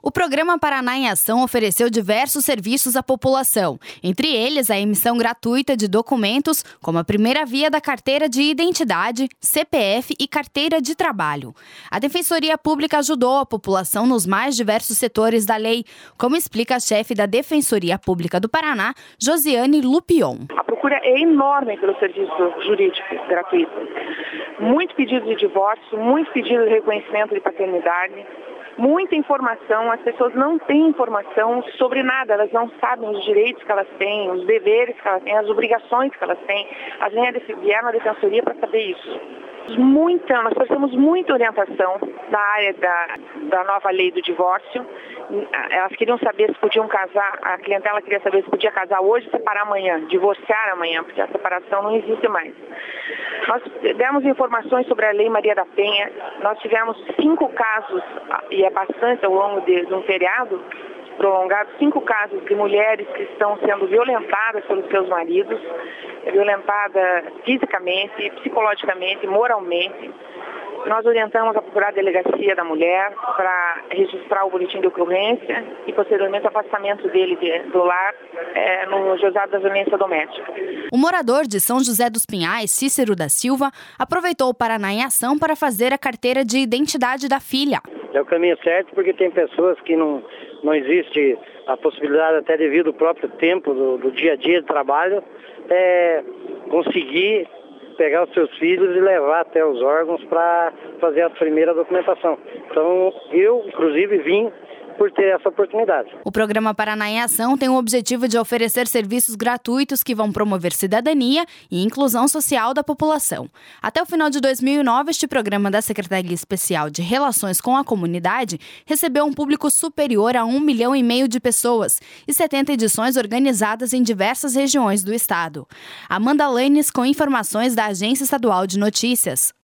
O programa Paraná em Ação ofereceu diversos serviços à população, entre eles a emissão gratuita de documentos, como a primeira via da carteira de identidade, CPF e carteira de trabalho. A Defensoria Pública ajudou a população nos mais diversos setores da lei, como explica a chefe da Defensoria Pública do Paraná, Josiane Lupion. A procura é enorme pelo serviço jurídico gratuito. Muito pedido de divórcio, muito pedido de reconhecimento de paternidade, muita informação. As pessoas não têm informação sobre nada, elas não sabem os direitos que elas têm, os deveres que elas têm, as obrigações que elas têm. As vieram na Defensoria para saber isso. Nós precisamos muita orientação da área da nova lei do divórcio. Elas queriam saber se podiam casar, a clientela queria saber se podia casar hoje e separar amanhã, divorciar amanhã, porque a separação não existe mais. Nós demos informações sobre a Lei Maria da Penha. Nós tivemos 5 casos, e é bastante ao longo de um feriado prolongado, 5 casos de mulheres que estão sendo violentadas pelos seus maridos, violentada fisicamente, psicologicamente, moralmente. Nós orientamos a procurar a delegacia da mulher para registrar o boletim de ocorrência e, posteriormente, o afastamento dele do lar no juizado da violência doméstica. O morador de São José dos Pinhais, Cícero da Silva, aproveitou o Paraná em Ação para fazer a carteira de identidade da filha. É o caminho certo, porque tem pessoas que não existe a possibilidade, até devido ao próprio tempo do dia a dia de trabalho, conseguir pegar os seus filhos e levar até os órgãos para fazer a primeira documentação. Então, eu, inclusive, vim por ter essa oportunidade. O programa Paraná em Ação tem o objetivo de oferecer serviços gratuitos que vão promover cidadania e inclusão social da população. Até o final de 2009, este programa da Secretaria Especial de Relações com a Comunidade recebeu um público superior a 1,5 milhão de pessoas e 70 edições organizadas em diversas regiões do estado. Amanda Lanes com informações da Agência Estadual de Notícias.